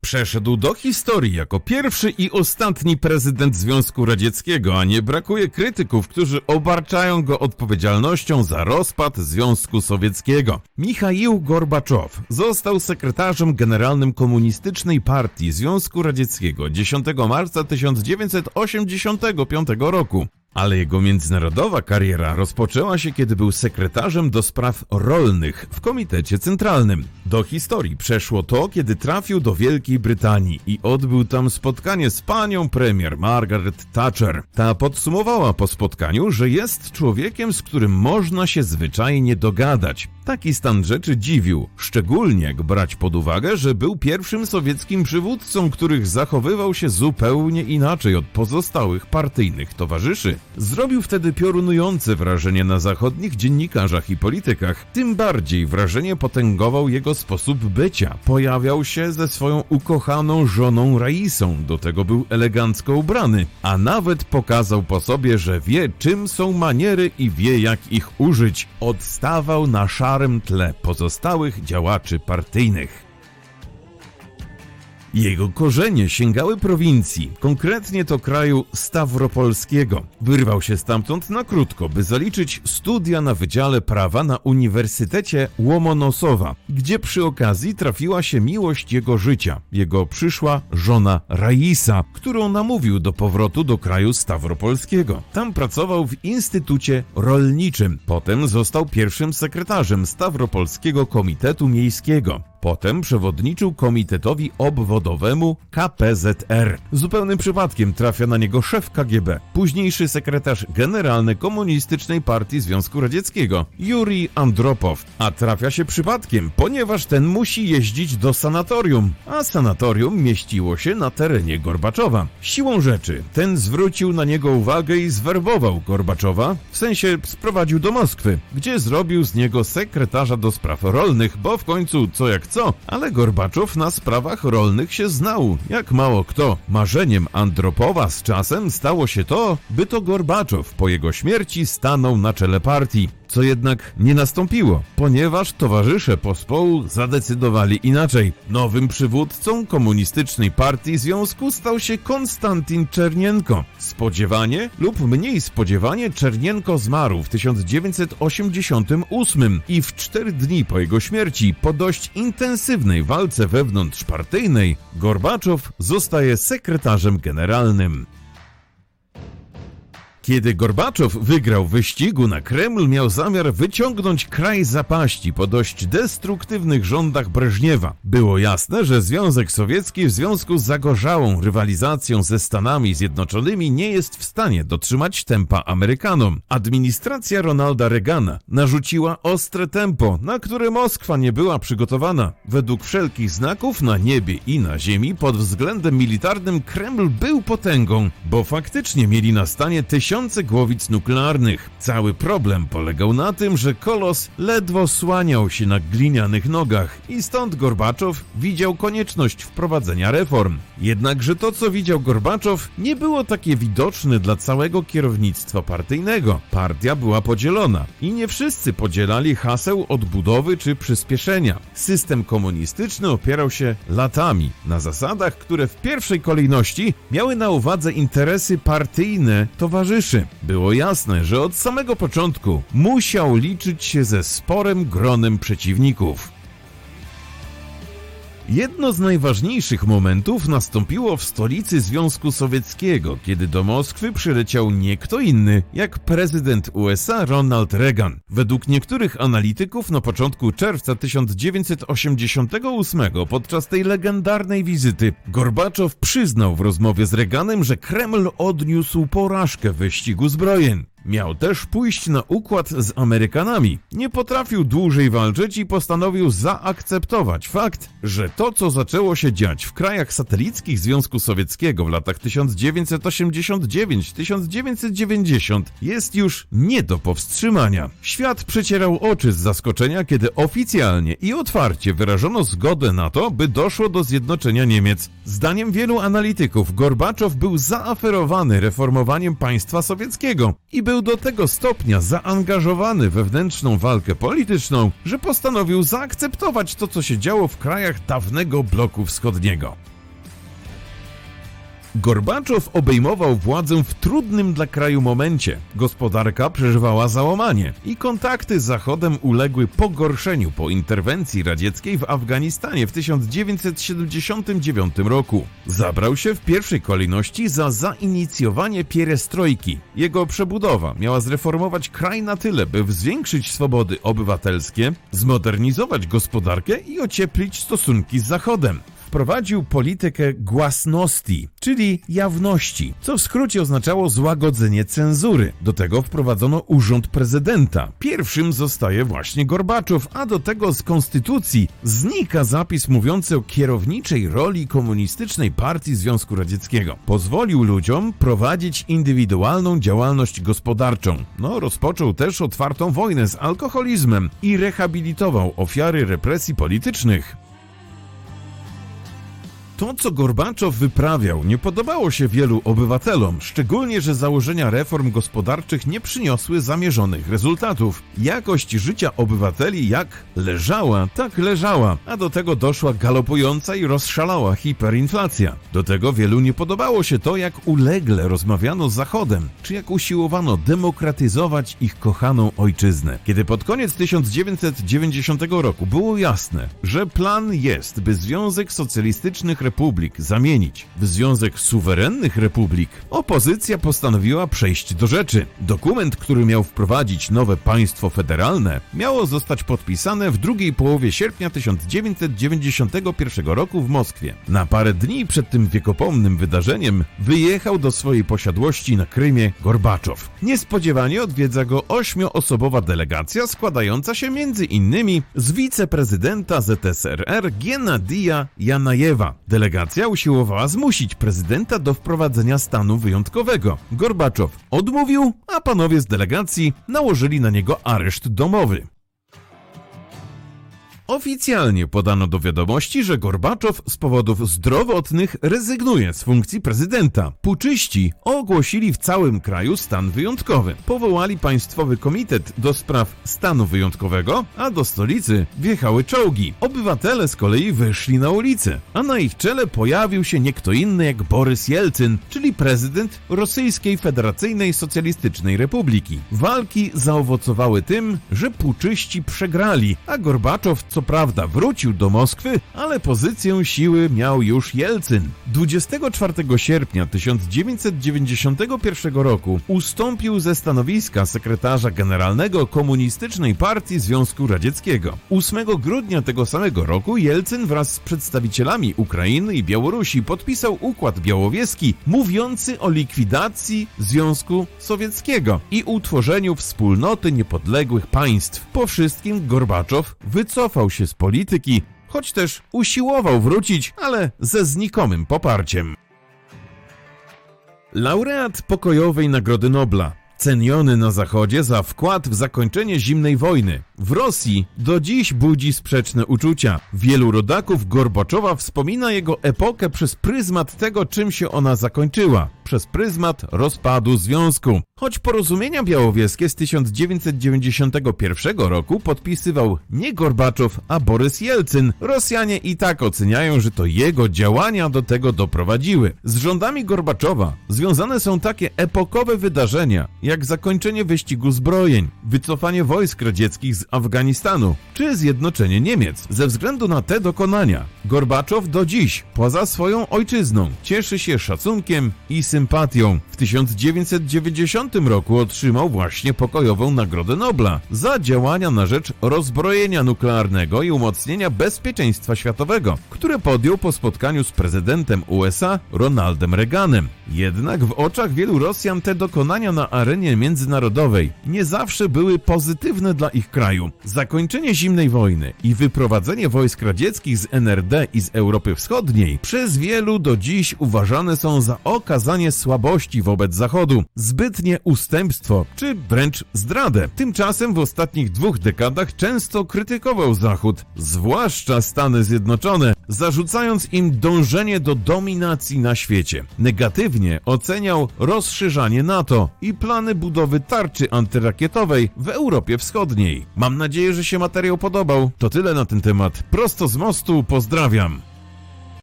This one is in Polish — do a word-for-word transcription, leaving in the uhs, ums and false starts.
Przeszedł do historii jako pierwszy i ostatni prezydent Związku Radzieckiego, a nie brakuje krytyków, którzy obarczają go odpowiedzialnością za rozpad Związku Sowieckiego. Michaił Gorbaczow został sekretarzem generalnym Komunistycznej Partii Związku Radzieckiego dziesiątego marca tysiąc dziewięćset osiemdziesiątego piątego roku. Ale jego międzynarodowa kariera rozpoczęła się, kiedy był sekretarzem do spraw rolnych w Komitecie Centralnym. Do historii przeszło to, kiedy trafił do Wielkiej Brytanii i odbył tam spotkanie z panią premier Margaret Thatcher. Ta podsumowała po spotkaniu, że jest człowiekiem, z którym można się zwyczajnie dogadać. Taki stan rzeczy dziwił, szczególnie jak brać pod uwagę, że był pierwszym sowieckim przywódcą, który zachowywał się zupełnie inaczej od pozostałych partyjnych towarzyszy. Zrobił wtedy piorunujące wrażenie na zachodnich dziennikarzach i politykach. Tym bardziej wrażenie potęgował jego sposób bycia. Pojawiał się ze swoją ukochaną żoną Raisą, do tego był elegancko ubrany, a nawet pokazał po sobie, że wie, czym są maniery i wie, jak ich użyć. Odstawał na szarym tle pozostałych działaczy partyjnych. Jego korzenie sięgały prowincji, konkretnie to kraju Stawropolskiego. Wyrwał się stamtąd na krótko, by zaliczyć studia na Wydziale Prawa na Uniwersytecie Łomonosowa, gdzie przy okazji trafiła się miłość jego życia, jego przyszła żona Raisa, którą namówił do powrotu do kraju Stawropolskiego. Tam pracował w Instytucie Rolniczym. Potem został pierwszym sekretarzem Stawropolskiego Komitetu Miejskiego. Potem przewodniczył komitetowi obwodowemu K P Z R. Zupełnym przypadkiem trafia na niego szef K G B, późniejszy sekretarz generalny Komunistycznej Partii Związku Radzieckiego, Jurij Andropow. A trafia się przypadkiem, ponieważ ten musi jeździć do sanatorium, a sanatorium mieściło się na terenie Gorbaczowa. Siłą rzeczy ten zwrócił na niego uwagę i zwerbował Gorbaczowa, w sensie sprowadził do Moskwy, gdzie zrobił z niego sekretarza do spraw rolnych, bo w końcu co jak co, ale Gorbaczow na sprawach rolnych się znał, jak mało kto. Marzeniem Andropowa z czasem stało się to, by to Gorbaczow po jego śmierci stanął na czele partii. Co jednak nie nastąpiło, ponieważ towarzysze pospołu zadecydowali inaczej. Nowym przywódcą Komunistycznej Partii Związku stał się Konstantin Czernienko. Spodziewanie lub mniej spodziewanie Czernienko zmarł w tysiąc dziewięćset osiemdziesiątym ósmym i w cztery dni po jego śmierci, po dość intensywnej walce wewnątrzpartyjnej, Gorbaczow zostaje sekretarzem generalnym. Kiedy Gorbaczow wygrał wyścigu na Kreml, miał zamiar wyciągnąć kraj z zapaści po dość destruktywnych rządach Breżniewa. Było jasne, że Związek Sowiecki w związku z zagorzałą rywalizacją ze Stanami Zjednoczonymi nie jest w stanie dotrzymać tempa Amerykanom. Administracja Ronalda Reagana narzuciła ostre tempo, na które Moskwa nie była przygotowana. Według wszelkich znaków na niebie i na ziemi pod względem militarnym Kreml był potęgą, bo faktycznie mieli na stanie tysiące głowic nuklearnych. Cały problem polegał na tym, że kolos ledwo słaniał się na glinianych nogach i stąd Gorbaczow widział konieczność wprowadzenia reform. Jednakże to, co widział Gorbaczow, nie było takie widoczne dla całego kierownictwa partyjnego. Partia była podzielona i nie wszyscy podzielali haseł odbudowy czy przyspieszenia. System komunistyczny opierał się latami na zasadach, które w pierwszej kolejności miały na uwadze interesy partyjne towarzyszy. Było jasne, że od samego początku musiał liczyć się ze sporym gronem przeciwników. Jedno z najważniejszych momentów nastąpiło w stolicy Związku Sowieckiego, kiedy do Moskwy przyleciał nie kto inny, jak prezydent U S A Ronald Reagan. Według niektórych analityków na początku czerwca tysiąc dziewięćset osiemdziesiątego ósmego podczas tej legendarnej wizyty Gorbaczow przyznał w rozmowie z Reaganem, że Kreml odniósł porażkę w wyścigu zbrojeń. Miał też pójść na układ z Amerykanami. Nie potrafił dłużej walczyć i postanowił zaakceptować fakt, że to, co zaczęło się dziać w krajach satelickich Związku Sowieckiego w latach tysiąc dziewięćset osiemdziesiąt dziewięć do tysiąc dziewięćset dziewięćdziesiąt jest już nie do powstrzymania. Świat przecierał oczy z zaskoczenia, kiedy oficjalnie i otwarcie wyrażono zgodę na to, by doszło do zjednoczenia Niemiec. Zdaniem wielu analityków Gorbaczow był zaaferowany reformowaniem państwa sowieckiego i był do tego stopnia zaangażowany we wewnętrzną walkę polityczną, że postanowił zaakceptować to, co się działo w krajach dawnego bloku wschodniego. Gorbaczow obejmował władzę w trudnym dla kraju momencie. Gospodarka przeżywała załamanie i kontakty z Zachodem uległy pogorszeniu po interwencji radzieckiej w Afganistanie w tysiąc dziewięćset siedemdziesiątym dziewiątym roku. Zabrał się w pierwszej kolejności za zainicjowanie pierestrojki. Jego przebudowa miała zreformować kraj na tyle, by zwiększyć swobody obywatelskie, zmodernizować gospodarkę i ocieplić stosunki z Zachodem. Wprowadził politykę głasności, czyli jawności, co w skrócie oznaczało złagodzenie cenzury. Do tego wprowadzono urząd prezydenta. Pierwszym zostaje właśnie Gorbaczow, a do tego z konstytucji znika zapis mówiący o kierowniczej roli komunistycznej partii Związku Radzieckiego. Pozwolił ludziom prowadzić indywidualną działalność gospodarczą. No, rozpoczął też otwartą wojnę z alkoholizmem i rehabilitował ofiary represji politycznych. To, co Gorbaczow wyprawiał, nie podobało się wielu obywatelom, szczególnie, że założenia reform gospodarczych nie przyniosły zamierzonych rezultatów. Jakość życia obywateli jak leżała, tak leżała, a do tego doszła galopująca i rozszalała hiperinflacja. Do tego wielu nie podobało się to, jak ulegle rozmawiano z Zachodem, czy jak usiłowano demokratyzować ich kochaną ojczyznę. Kiedy pod koniec tysiąc dziewięćset dziewięćdziesiątego roku było jasne, że plan jest, by Związek Socjalistycznych Republik zamienić w Związek Suwerennych Republik, opozycja postanowiła przejść do rzeczy. Dokument, który miał wprowadzić nowe państwo federalne, miało zostać podpisane w drugiej połowie sierpnia tysiąc dziewięćset dziewięćdziesiątego pierwszego roku w Moskwie. Na parę dni przed tym wiekopomnym wydarzeniem wyjechał do swojej posiadłości na Krymie Gorbaczow. Niespodziewanie odwiedza go ośmioosobowa delegacja składająca się między innymi z wiceprezydenta Z S R R Giennadija Janajewa. Delegacja usiłowała zmusić prezydenta do wprowadzenia stanu wyjątkowego. Gorbaczow odmówił, a panowie z delegacji nałożyli na niego areszt domowy. Oficjalnie podano do wiadomości, że Gorbaczow z powodów zdrowotnych rezygnuje z funkcji prezydenta. Puczyści ogłosili w całym kraju stan wyjątkowy. Powołali Państwowy Komitet do spraw stanu wyjątkowego, a do stolicy wjechały czołgi. Obywatele z kolei wyszli na ulicę, a na ich czele pojawił się nie kto inny jak Borys Jelcyn, czyli prezydent Rosyjskiej Federacyjnej Socjalistycznej Republiki. Walki zaowocowały tym, że puczyści przegrali, a Gorbaczow co prawda wrócił do Moskwy, ale pozycję siły miał już Jelcyn. dwudziestego czwartego sierpnia tysiąc dziewięćset dziewięćdziesiątego pierwszego roku ustąpił ze stanowiska sekretarza generalnego Komunistycznej Partii Związku Radzieckiego. ósmego grudnia tego samego roku Jelcyn wraz z przedstawicielami Ukrainy i Białorusi podpisał układ białowieski mówiący o likwidacji Związku Sowieckiego i utworzeniu wspólnoty niepodległych państw. Po wszystkim Gorbaczow wycofał się z polityki, choć też usiłował wrócić, ale ze znikomym poparciem. Laureat Pokojowej Nagrody Nobla, ceniony na Zachodzie za wkład w zakończenie zimnej wojny, w Rosji do dziś budzi sprzeczne uczucia. Wielu rodaków Gorbaczowa wspomina jego epokę przez pryzmat tego, czym się ona zakończyła, przez pryzmat rozpadu związku. Choć porozumienia białowieskie z tysiąc dziewięćset dziewięćdziesiątego pierwszego roku podpisywał nie Gorbaczow, a Borys Jelcyn, Rosjanie i tak oceniają, że to jego działania do tego doprowadziły. Z rządami Gorbaczowa związane są takie epokowe wydarzenia, jak zakończenie wyścigu zbrojeń, wycofanie wojsk radzieckich z Afganistanu, czy zjednoczenie Niemiec. Ze względu na te dokonania Gorbaczow do dziś, poza swoją ojczyzną, cieszy się szacunkiem i sympatią. W tysiąc dziewięćset dziewięćdziesiątym roku otrzymał właśnie Pokojową Nagrodę Nobla za działania na rzecz rozbrojenia nuklearnego i umocnienia bezpieczeństwa światowego, które podjął po spotkaniu z prezydentem U S A Ronaldem Reaganem. Jednak w oczach wielu Rosjan te dokonania na arenie międzynarodowej nie zawsze były pozytywne dla ich kraju. Zakończenie zimnej wojny i wyprowadzenie wojsk radzieckich z N R D i z Europy Wschodniej przez wielu do dziś uważane są za okazanie słabości wobec Zachodu, zbytnie ustępstwo, czy wręcz zdradę. Tymczasem w ostatnich dwóch dekadach często krytykował Zachód, zwłaszcza Stany Zjednoczone, zarzucając im dążenie do dominacji na świecie. Negatywnie oceniał rozszerzanie NATO i plany budowy tarczy antyrakietowej w Europie Wschodniej. Mam nadzieję, że się materiał podobał. To tyle na ten temat. Prosto z mostu, pozdrawiam.